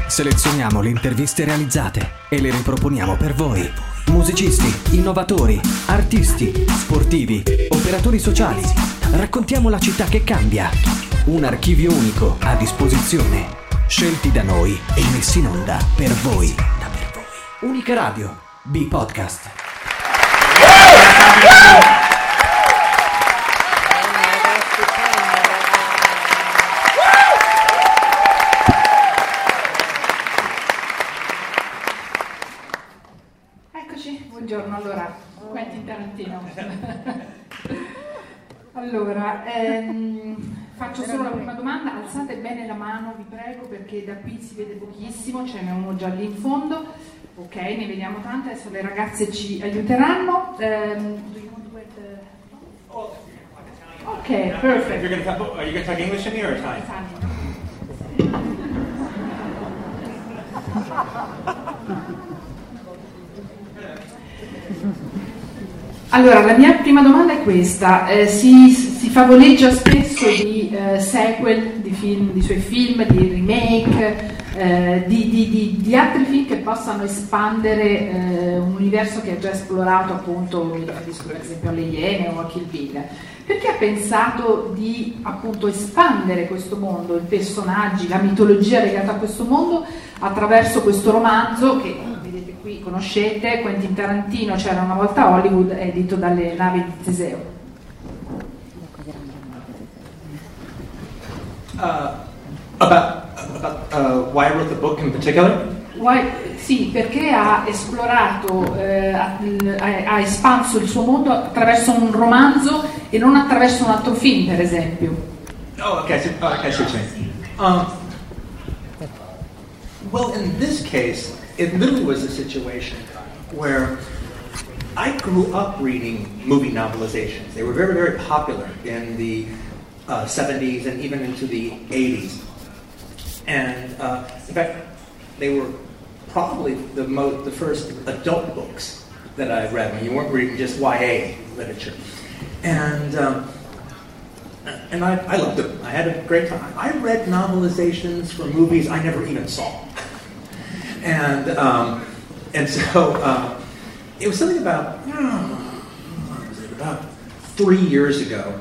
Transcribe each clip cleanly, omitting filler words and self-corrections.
Selezioniamo le interviste realizzate e le riproponiamo per voi. Musicisti, innovatori, artisti, sportivi, operatori sociali. Raccontiamo la città che cambia. Un archivio unico a disposizione. Scelti da noi e messi in onda per voi. Unica Radio, B-Podcast. Buongiorno, allora, Quentin Tarantino. Allora, faccio solo la prima domanda, alzate bene la mano, vi prego, perché da qui si vede pochissimo, ce n'è uno già lì in fondo. Ok, ne vediamo tante, adesso le ragazze ci aiuteranno. Ok, perfect. Are you going to talk English in here or Italian? Allora, la mia prima domanda è questa, si favoleggia spesso di sequel di film, di suoi film, di remake, di altri film che possano espandere un universo che ha già esplorato, appunto, mi riferisco per esempio alle Iene o a Kill Bill. Perché ha pensato di, appunto, espandere questo mondo, i personaggi, la mitologia legata a questo mondo attraverso questo romanzo che vedete qui, conoscete, Quentin Tarantino, C'era una volta a Hollywood, edito dalle Navi di Teseo. Why I wrote the book in particular? Sì, perché ha esplorato, ha espanso il suo mondo attraverso un romanzo e non attraverso un altro film, per esempio. Oh, okay, so what you're saying. Well, in this case, it literally was a situation where I grew up reading movie novelizations. They were very, very popular in the 70s and even into the 80s. And in fact, they were probably the first adult books that I read when you weren't reading just YA literature. And I loved them. I had a great time. I read novelizations for movies I never even saw. And so it was something about, what was it, about 3 years ago,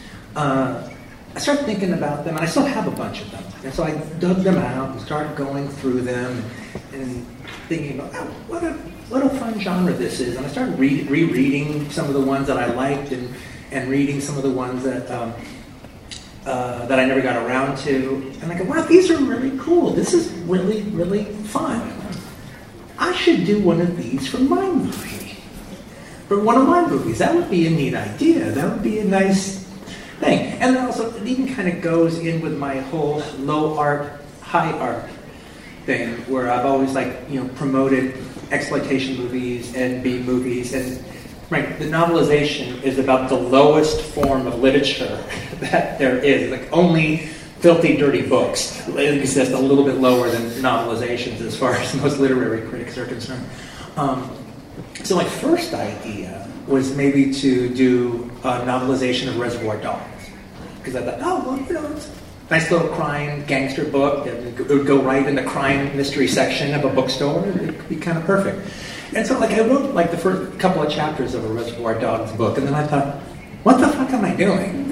I started thinking about them, and I still have a bunch of them. And so I dug them out and started going through them and thinking about, oh, what a fun genre this is. And I started rereading some of the ones that I liked and reading some of the ones that that I never got around to. And I go, wow, these are really cool. This is really, really fun. I should do one of these for my movie. For one of my movies. That would be a neat idea. That would be a nice thing. And also, it even kind of goes in with my whole low art, high art thing, where I've always, promoted exploitation movies and B movies. And right, the novelization is about the lowest form of literature that there is. Like, only filthy, dirty books exist a little bit lower than novelizations as far as most literary critics are concerned. So my first idea was maybe to do a novelization of Reservoir Dogs. Because I thought, it's a nice little crime gangster book. It would go right in the crime mystery section of a bookstore. It could be kind of perfect. And so I wrote the first couple of chapters of a Reservoir Dogs book, and then I thought, what the fuck am I doing?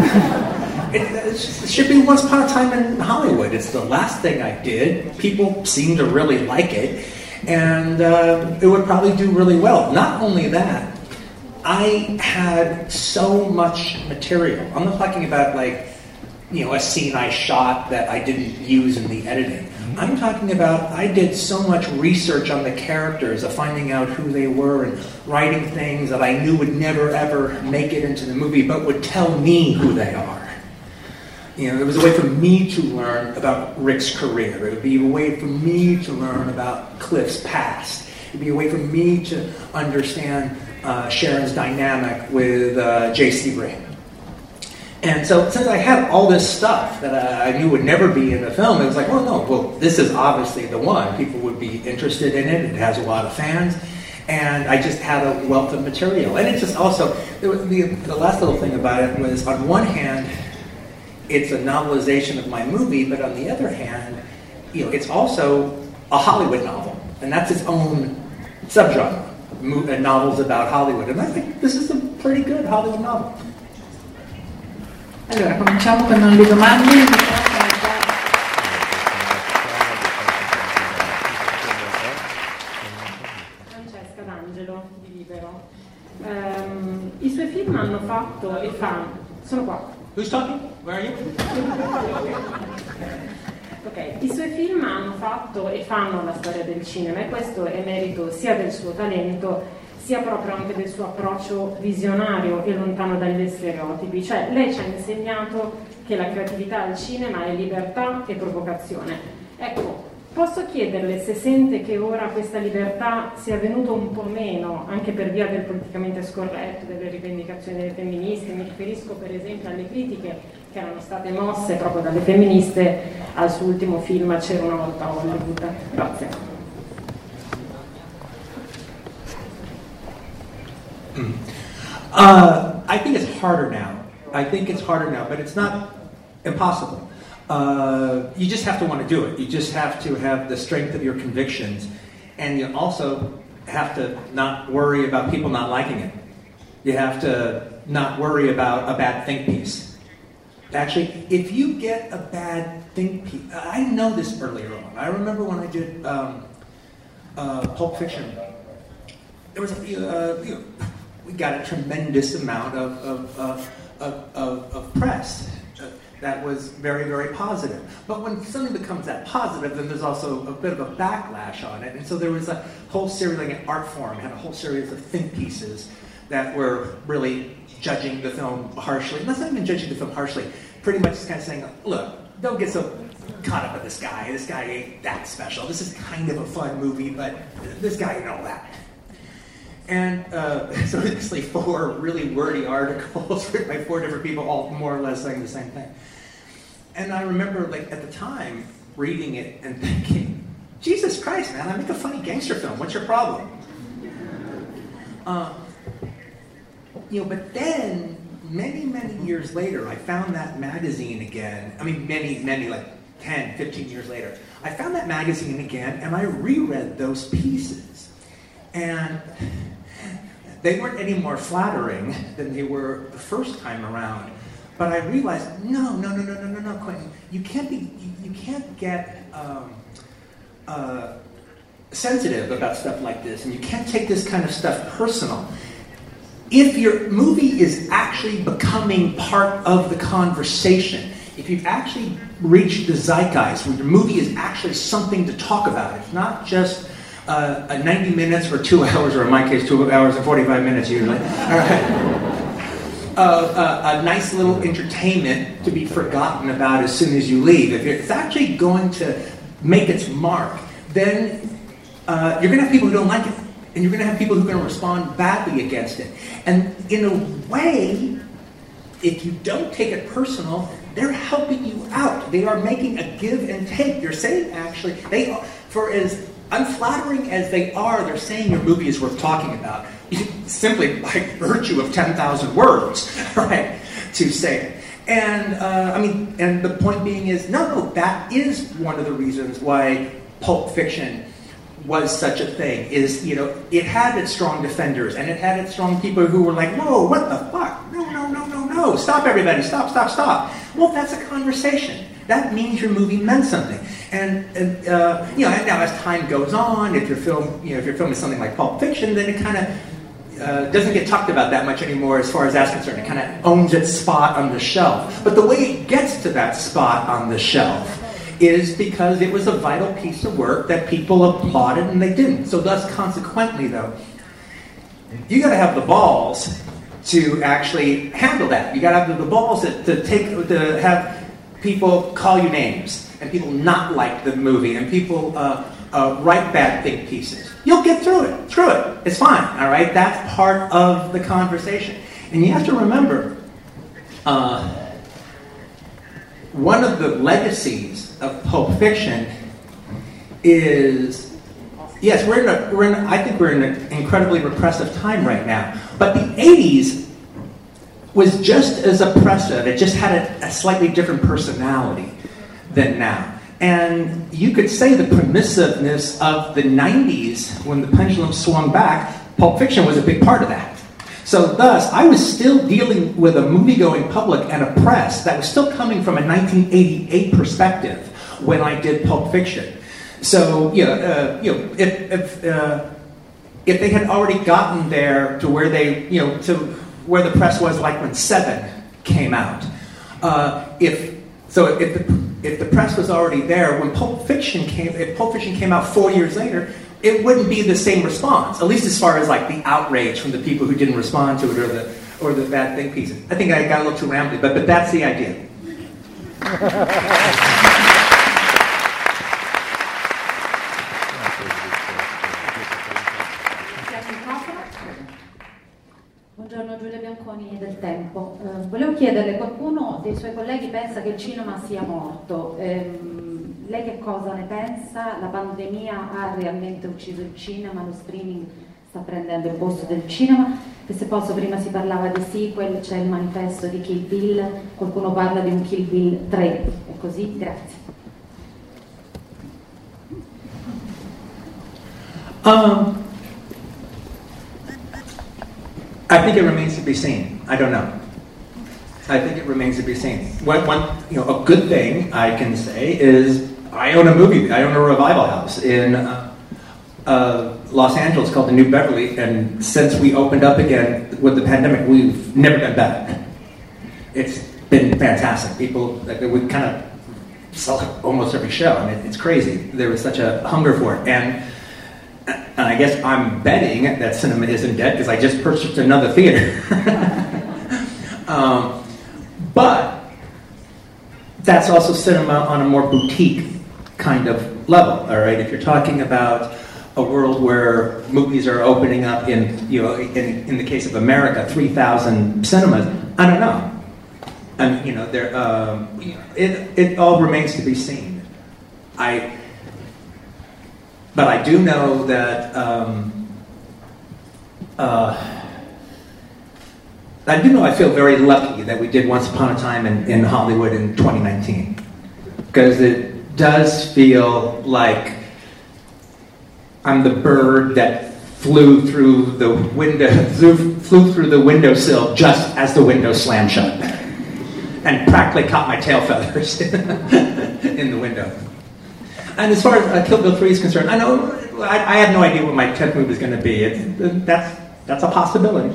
It should be Once Upon a Time in Hollywood. It's the last thing I did. People seem to really like it, and it would probably do really well. Not only that, I had so much material. I'm not talking about a scene I shot that I didn't use in the editing. I'm talking about I did so much research on the characters, of finding out who they were and writing things that I knew would never ever make it into the movie, but would tell me who they are. It was a way for me to learn about Rick's career. It would be a way for me to learn about Cliff's past. It would be a way for me to understand Sharon's dynamic with J.C. Ray. And so since I had all this stuff that I knew would never be in the film, it was like, this is obviously the one. People would be interested in it. It has a lot of fans. And I just had a wealth of material. And it just also, the last little thing about it was, on one hand, it's a novelization of my movie, but on the other hand, it's also a Hollywood novel, and that's its own subgenre. Novels about Hollywood, and I think this is a pretty good Hollywood novel. Allora, cominciamo con le domande. Francesca D'Angelo di Libero. I suoi film hanno fatto e fanno. Sono qua. Who's talking? Where are you? Ok, i suoi film hanno fatto e fanno la storia del cinema, e questo è merito sia del suo talento sia proprio anche del suo approccio visionario e lontano dagli stereotipi. Cioè, lei ci ha insegnato che la creatività al cinema è libertà e provocazione. Ecco, posso chiederle se sente che ora questa libertà sia venuta un po' meno, anche per via del politicamente scorretto, delle rivendicazioni delle femministe. Mi riferisco per esempio alle critiche che erano state mosse proprio dalle femministe al suo ultimo film C'era una volta a Hollywood. Grazie. I think it's harder now. But it's not impossible. You just have to want to do it. You just have to have the strength of your convictions, and you also have to not worry about people not liking it. You have to not worry about a bad think piece. Actually, if you get a bad think piece, I know this earlier on. I remember when I did Pulp Fiction. There was we got a tremendous amount of press that was very, very positive. But when something becomes that positive, then there's also a bit of a backlash on it. And so there was a whole series, like an art forum, had a whole series of think pieces that were really judging the film harshly. Not even judging the film harshly, pretty much just kind of saying, look, don't get so caught up with this guy. This guy ain't that special. This is kind of a fun movie, but this guy ain't all that. And so basically 4 really wordy articles written by 4 different people, all more or less saying the same thing. And I remember, like, at the time, reading it and thinking, Jesus Christ, man, I make a funny gangster film. What's your problem? But then, many, many years later, I found that magazine again. I mean, many, like 10, 15 years later. I found that magazine again, and I reread those pieces. And they weren't any more flattering than they were the first time around. But I realized, no, Quentin, you can't get sensitive about stuff like this, and you can't take this kind of stuff personal. If your movie is actually becoming part of the conversation, if you've actually reached the zeitgeist, where your movie is actually something to talk about, it's not just a 90 minutes or 2 hours, or in my case, 2 hours and 45 minutes usually. All right. A nice little entertainment to be forgotten about as soon as you leave. If it's actually going to make its mark, then you're going to have people who don't like it. And you're going to have people who are going to respond badly against it. And in a way, if you don't take it personal, they're helping you out. They are making a give and take. They're saying, actually, for as unflattering as they are, they're saying your movie is worth talking about. Simply by virtue of 10,000 words, right, to say it. And, and the point being is, no, that is one of the reasons why Pulp Fiction was such a thing, is, it had its strong defenders, and it had its strong people who were like, whoa, what the fuck? No, stop everybody, stop. Well, that's a conversation. That means your movie meant something. And now as time goes on, if your film is something like Pulp Fiction, then it kind of doesn't get talked about that much anymore as far as that's concerned. It kind of owns its spot on the shelf. But the way it gets to that spot on the shelf is because it was a vital piece of work that people applauded and they didn't. So thus, consequently, though, you got to have the balls to actually handle that. You got to have the balls to have people call you names and people not like the movie and people write bad think pieces. You'll get through it. It's fine, all right? That's part of the conversation. And you have to remember, one of the legacies of Pulp Fiction is, yes, I think we're in an incredibly repressive time right now. But the 80s was just as oppressive. It just had a slightly different personality than now. And you could say the permissiveness of the 90s, when the pendulum swung back, Pulp Fiction was a big part of that. So thus, I was still dealing with a movie-going public and a press that was still coming from a 1988 perspective when I did Pulp Fiction. So, if they had already gotten there to where they, to where the press was like when Seven came out, if the press was already there when Pulp Fiction came out 4 years later, it wouldn't be the same response, at least as far as like the outrage from the people who didn't respond to it or the bad thing pieces. I think I got a little too rambly, but that's the idea. Buongiorno, Giulia Bianconi del Tempo. Volevo chiederle, qualcuno dei suoi colleghi pensa che il cinema sia morto. Lei che cosa ne pensa? La pandemia ha realmente ucciso il cinema? Lo streaming sta prendendo il posto del cinema? E se posso, prima si parlava di sequel, c'è il manifesto di Kill Bill, qualcuno parla di un Kill Bill 3, è così? Grazie. I think it remains to be seen. I don't know. I think it remains to be seen. A good thing I can say is I own a revival house in Los Angeles called the New Beverly, and since we opened up again with the pandemic, we've never been back. It's been fantastic. People, we kind of sell almost every show, and it's crazy. There was such a hunger for it, and I guess I'm betting that cinema isn't dead because I just purchased another theater. But that's also cinema on a more boutique kind of level, all right? If you're talking about a world where movies are opening up in the case of America, 3,000 cinemas, I don't know. I mean, it all remains to be seen. But I do know that I feel very lucky that we did Once Upon a Time in Hollywood in 2019, because it does feel like I'm the bird that flew through the windowsill just as the window slammed shut, and practically caught my tail feathers in the window. And as far as Kill Bill 3 is concerned, I have no idea what my 10th movie is going to be. That's a possibility.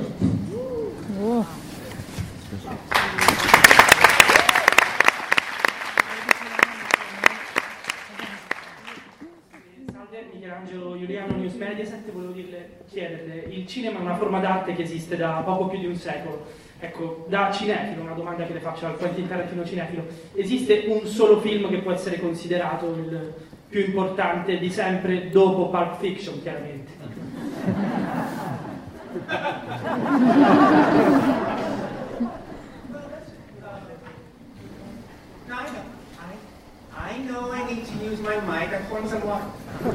Salve, Michelangelo Giuliano, News Mediaset. Volevo chiederle, il cinema è una forma d'arte che esiste da poco più di un secolo. Ecco, da cinefilo, una domanda che le faccio al Quentin Tarantino cinefilo: esiste un solo film che può essere considerato il più importante di sempre dopo Pulp Fiction, chiaramente? I know I need to use my mic. I'm pouring some water.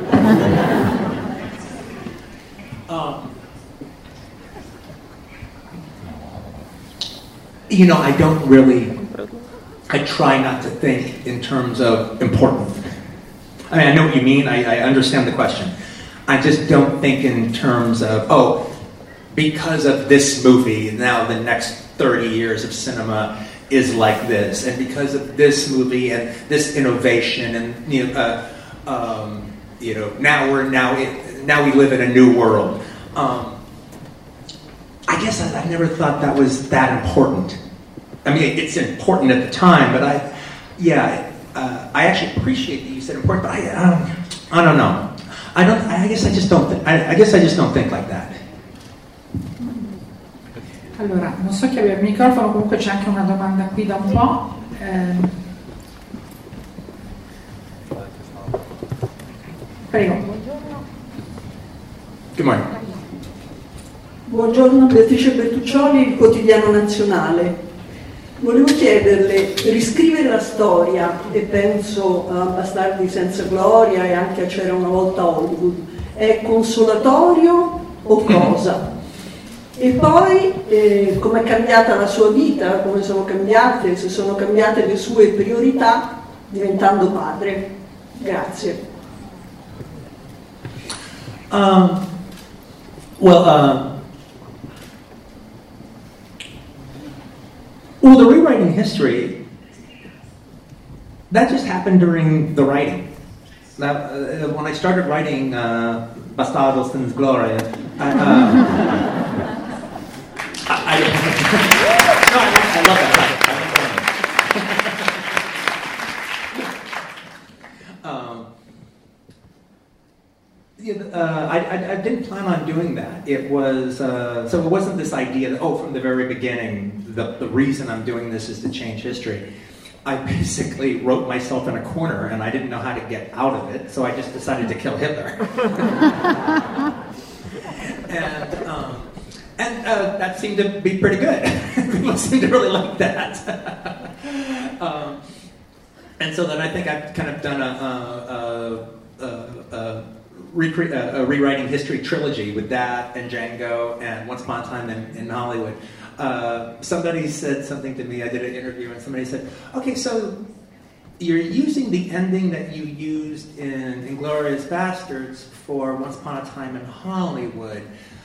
I try not to think in terms of important. I mean, I know what you mean. I understand the question. I just don't think in terms of, because of this movie, now the next 30 years of cinema is like this, and because of this movie and this innovation, and now we live in a new world. I guess I never thought that was that important. I mean, it's important at the time, but I actually appreciate that you said important, but I don't know. I guess I just don't think like that. Allora, non so chi aveva il microfono, comunque c'è anche una domanda qui da un po'. Prego. Good morning. Buongiorno, Beatrice Bertuccioli, il Quotidiano Nazionale. Volevo chiederle, riscrivere la storia, e penso a Bastardi senza gloria e anche a C'era una volta Hollywood, è consolatorio o cosa? E poi com'è cambiata la sua vita, come sono cambiate, se sono cambiate le sue priorità diventando padre. Grazie. Well, the rewriting history, that just happened during the writing. When I started writing Bastardo Sin Gloria, I love that title. I didn't plan on doing that. It was so it wasn't this idea that from the very beginning the reason I'm doing this is to change history. I basically wrote myself in a corner and I didn't know how to get out of it, so I just decided to kill Hitler. and that seemed to be pretty good. People seemed to really like that. And so then I think I've kind of done a rewriting history trilogy with that and Django and Once Upon a Time in Hollywood. Somebody said something to me, I did an interview, and somebody said, okay, so you're using the ending that you used in Inglourious Basterds for Once Upon a Time in Hollywood.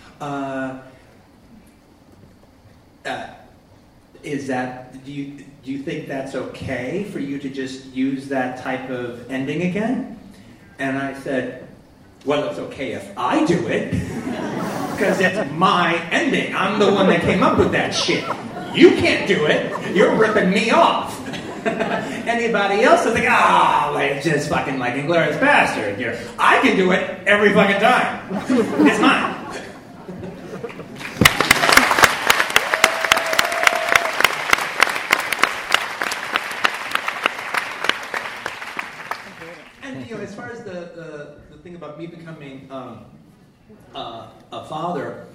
Is that, do you think that's okay for you to just use that type of ending again? And I said, well, it's okay if I do it, because it's my ending. I'm the one that came up with that shit. You can't do it. You're ripping me off. Anybody else is like, it's just fucking like Inglourious Bastard. I can do it every fucking time. It's mine. And as far as the thing about me becoming a father,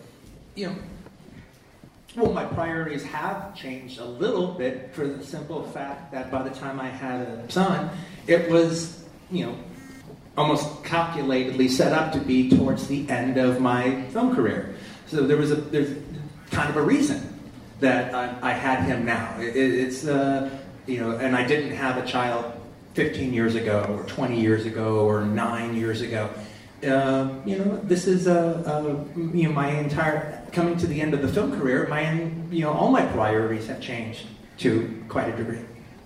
well, my priorities have changed a little bit for the simple fact that by the time I had a son, it was, almost calculatedly set up to be towards the end of my film career. So there's kind of a reason that I had him now. It's and I didn't have a child 15 years ago, or 20 years ago, or 9 years ago. This is my entire coming to the end of the film career. All my priorities have changed to quite a degree.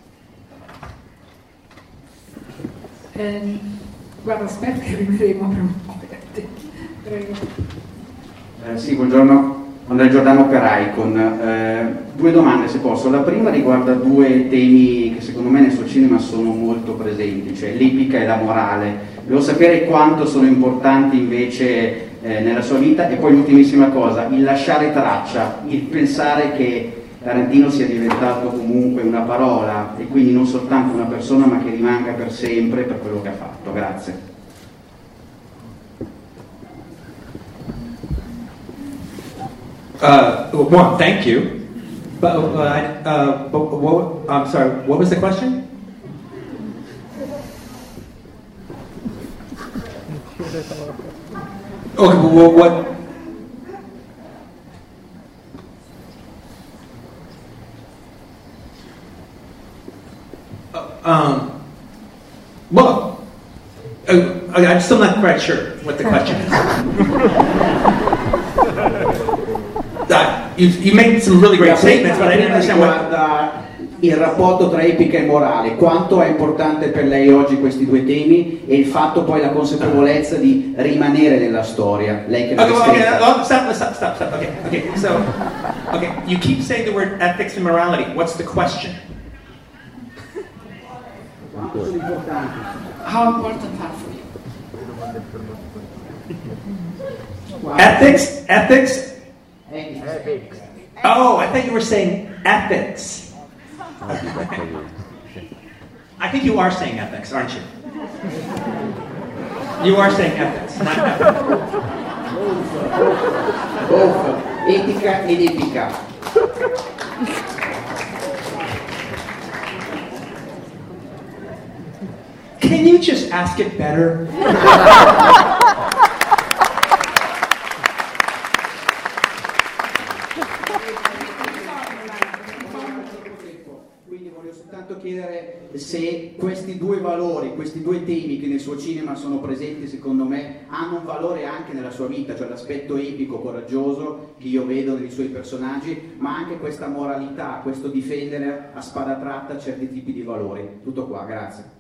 Guarda, aspetta che arriveremo per un po'. Prego. Sì, buongiorno. Andrea Giordano per Icon. Due domande se posso. La prima riguarda due temi che secondo me nel suo cinema sono molto presenti, cioè l'epica e la morale. Devo sapere quanto sono importanti invece nella sua vita. E poi l'ultimissima cosa, il lasciare traccia, il pensare che Tarantino sia diventato comunque una parola e quindi non soltanto una persona ma che rimanga per sempre per quello che ha fatto. Grazie. One, thank you. But I'm sorry, what was the question? Okay, well, what? I'm still not quite sure what the question is. You made some really great statements, but I didn't understand what... Il rapporto tra epica e morale, quanto è importante per lei oggi questi due temi e il fatto poi la consapevolezza di rimanere nella storia, lei che l'ha scritta. Stop. Okay, you keep saying the word ethics and morality. What's the question? Quanto sono importanti? How important are for you? Ethics? Oh, I thought you were saying ethics. I think you are saying ethics, aren't you? You are saying ethics, not ethics. Both. Etica ed epica. Can you just ask it better? Chiedere se questi valori, questi due temi che nel suo cinema sono presenti, secondo me, hanno un valore anche nella sua vita, cioè l'aspetto epico, coraggioso che io vedo nei suoi personaggi, ma anche questa moralità, questo difendere a spada tratta certi tipi di valori. Tutto qua, grazie.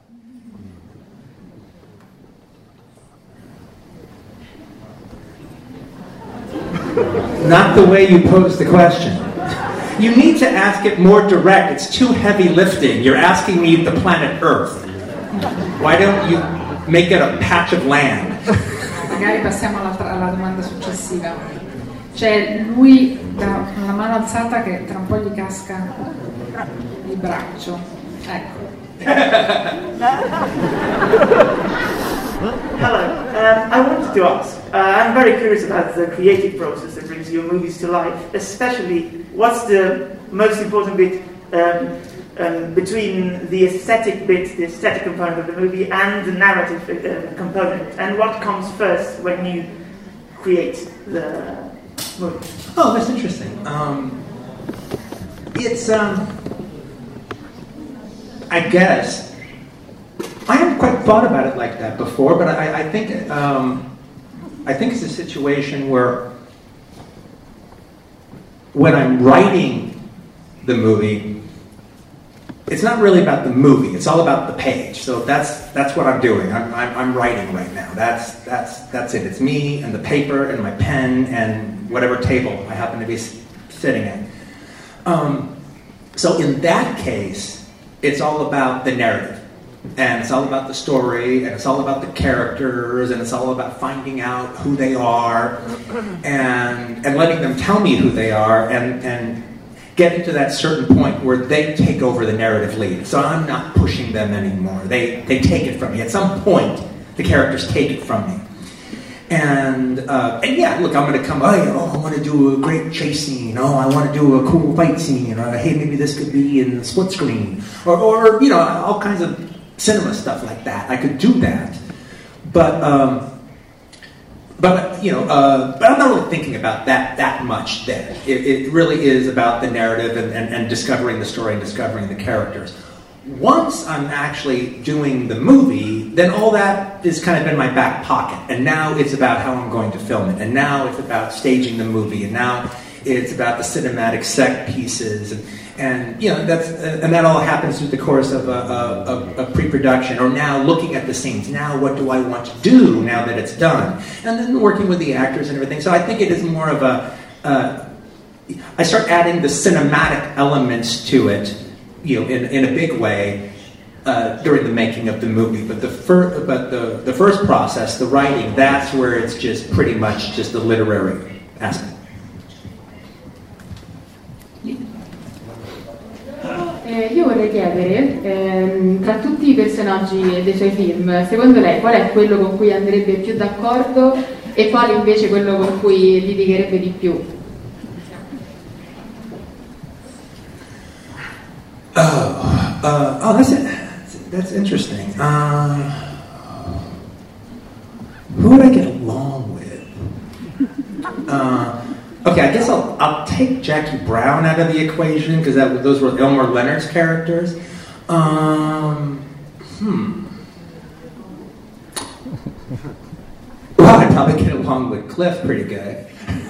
Not the way you posed the question. You need to ask it more direct. It's too heavy lifting. You're asking me the planet Earth. Why don't you make it a patch of land? Magari passiamo alla domanda successiva. C'è lui con la mano alzata che tra un po' gli casca il braccio. Ecco. Hello. I wanted to ask, I'm very curious about the creative process that brings your movies to life, especially what's the most important bit between the aesthetic bit, the aesthetic component of the movie, and the narrative component, and what comes first when you create the movie? Oh, that's interesting. I guess I haven't quite thought about it like that before, but I think it's a situation where when I'm writing the movie, it's not really about the movie. It's all about the page. So that's what I'm doing. I'm writing right now. That's it. It's me and the paper and my pen and whatever table I happen to be sitting at. So in that case, it's all about the narrative. And it's all about the story, and it's all about the characters, and it's all about finding out who they are, and letting them tell me who they are, and getting to that certain point where they take over the narrative lead. So I'm not pushing them anymore. They take it from me. At some point, the characters take it from me. And yeah, look, I'm going to come, I want to do a great chase scene. Oh, I want to do a cool fight scene. Or, hey, maybe this could be in the split screen. Or all kinds of cinema stuff like that. I could do that, but I'm not really thinking about that much then. It really is about the narrative and discovering the story and discovering the characters. Once I'm actually doing the movie, then all that is kind of in my back pocket, and now it's about how I'm going to film it, and now it's about staging the movie, and now it's about the cinematic set pieces, and that all happens through the course of a pre-production, or now looking at the scenes. Now, what do I want to do now that it's done? And then working with the actors and everything. So I think it is more of I start adding the cinematic elements to it, in a big way during the making of the movie. But the first process, the writing, that's where it's just pretty much just the literary aspect. Io vorrei chiedere, tra tutti i personaggi dei suoi film, secondo lei qual è quello con cui andrebbe più d'accordo e quale invece quello con cui litigherebbe di più? That's interesting. Who would I get along with? Okay, I guess I'll take Jackie Brown out of the equation because those were Elmore Leonard's characters. Well, I'd probably get along with Cliff pretty good.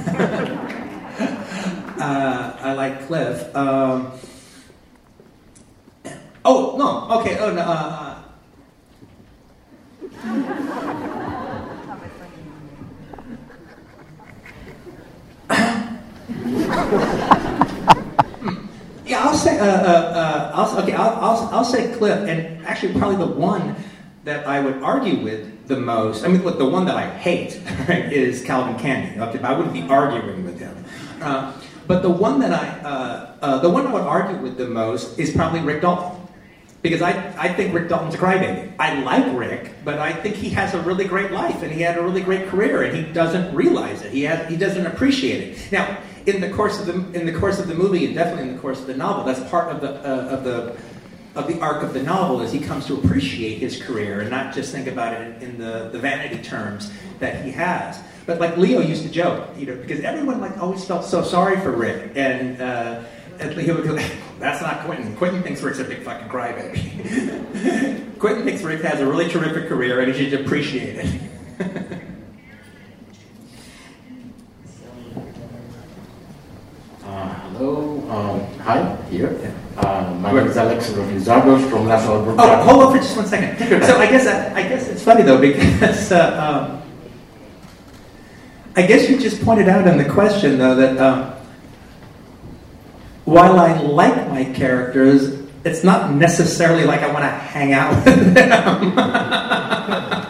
I like Cliff. Yeah, I'll say Cliff, and actually probably the one that I would argue with the most. I mean, the one that I hate is Calvin Candy. Okay, I wouldn't be arguing with him. But the one that I would argue with the most is probably Rick Dalton. Because I think Rick Dalton's a crybaby. I like Rick, but I think he has a really great life, and he had a really great career, and he doesn't realize it. He doesn't appreciate it. Now, in the course of the movie, and definitely in the course of the novel, that's part of the arc of the novel, is he comes to appreciate his career and not just think about it in the vanity terms that he has. But like Leo used to joke, because everyone always felt so sorry for Rick, and he would go, that's not Quentin. Quentin thinks Rick's a big fucking crybaby. Quentin thinks Rick has a really terrific career and he should appreciate it. Hello, hi, here. My name is Alexander Lizardos from National Broadcasting. Oh, hold on for just 1 second. So I guess it's funny though, because I guess you just pointed out in the question though that while I like my characters, it's not necessarily like I want to hang out with them.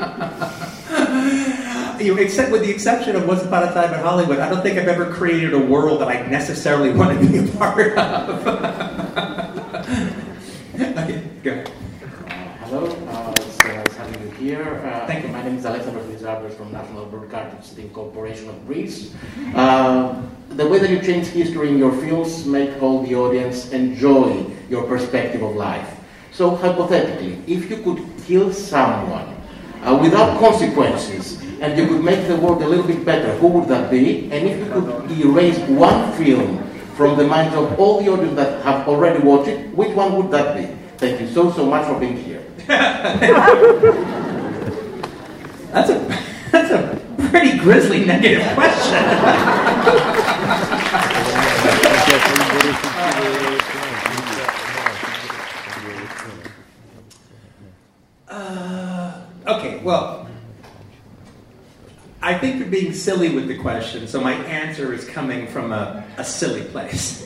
Except with the exception of Once Upon a Time in Hollywood, I don't think I've ever created a world that I necessarily want to be a part of. Okay, go ahead. Hello, it's nice having you here. Thank you. My name is Alexander Lizardos from National Broadcasting Corporation of Greece. The way that you change history in your films make all the audience enjoy your perspective of life. So hypothetically, if you could kill someone without consequences, and you could make the world a little bit better, who would that be? And if you could erase one film from the minds of all the audience that have already watched it, which one would that be? Thank you so much for being here. That's a pretty grisly negative question. Okay, well, I think you're being silly with the question, so my answer is coming from a silly place.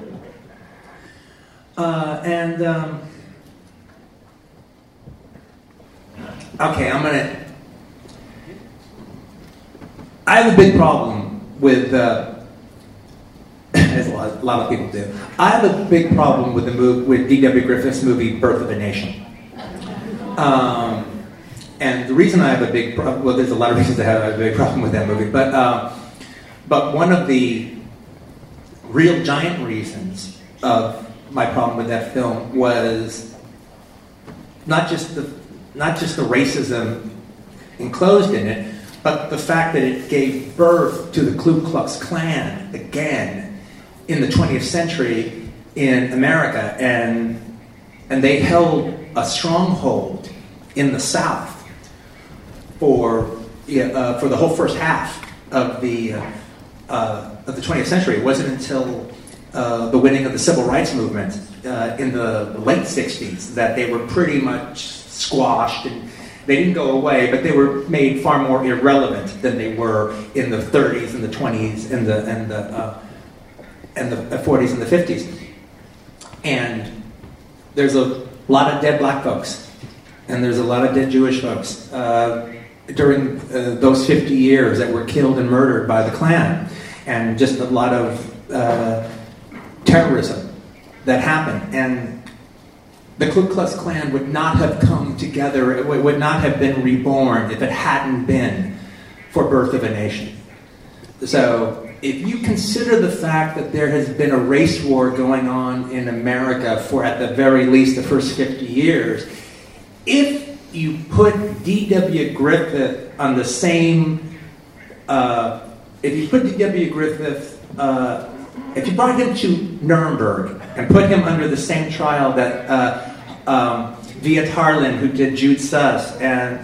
Okay, I have a big problem with, as a lot of people do, I have a big problem with with D.W. Griffith's movie Birth of a Nation. And the reason I have a big problem, well, there's a lot of reasons I have a big problem with that movie, but one of the real giant reasons of my problem with that film was not just the racism enclosed in it, but the fact that it gave birth to the Ku Klux Klan again in the 20th century in America, and they held a stronghold in the South for the whole first half of the 20th century. It wasn't until the winning of the Civil Rights Movement in the late 60s that they were pretty much squashed, and they didn't go away, but they were made far more irrelevant than they were in the 30s and the 20s and the 40s and the 50s. And there's a lot of dead black folks, and there's a lot of dead Jewish folks during those 50 years that were killed and murdered by the Klan, and just a lot of terrorism that happened. And the Ku Klux Klan would not have come together, it would not have been reborn if it hadn't been for Birth of a Nation. So if you consider the fact that there has been a race war going on in America for at the very least the first 50 years, if you put D.W. Griffith on the same, if you brought him to Nuremberg and put him under the same trial that Viet Harlan, who did Jude Sus, and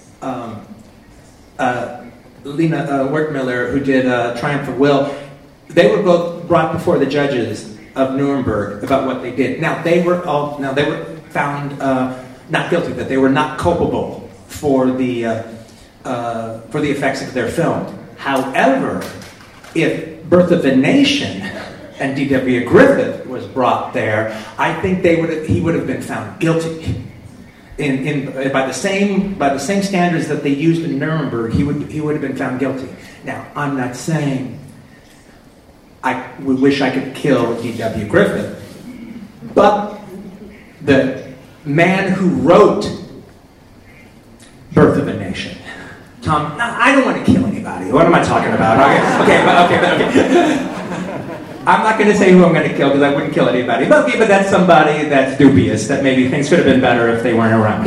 Lena Wertmüller, who did Triumph of Will, they were both brought before the judges of Nuremberg about what they did. Now they were found not guilty, that they were not culpable for the effects of their film. However, if Birth of a Nation and D.W. Griffith was brought there, I think he would have been found guilty. By the same standards that they used in Nuremberg, he would have been found guilty. Now, I'm not saying I wish I could kill D.W. Griffith, but the man who wrote Birth of a Nation, Tom, no, I don't want to kill anybody. What am I talking about? Okay. I'm not going to say who I'm going to kill because I wouldn't kill anybody. But that's somebody that's dubious, that maybe things could have been better if they weren't around.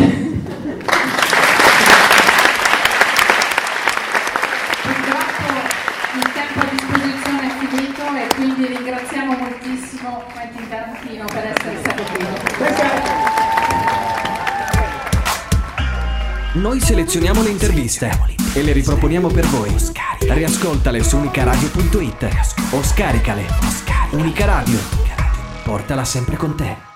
Purtroppo il tempo a disposizione è finito e quindi ringraziamo moltissimo Noi selezioniamo le interviste e le riproponiamo per voi. Riascoltale su unicaradio.it o scaricale. Unica Radio. Portala sempre con te.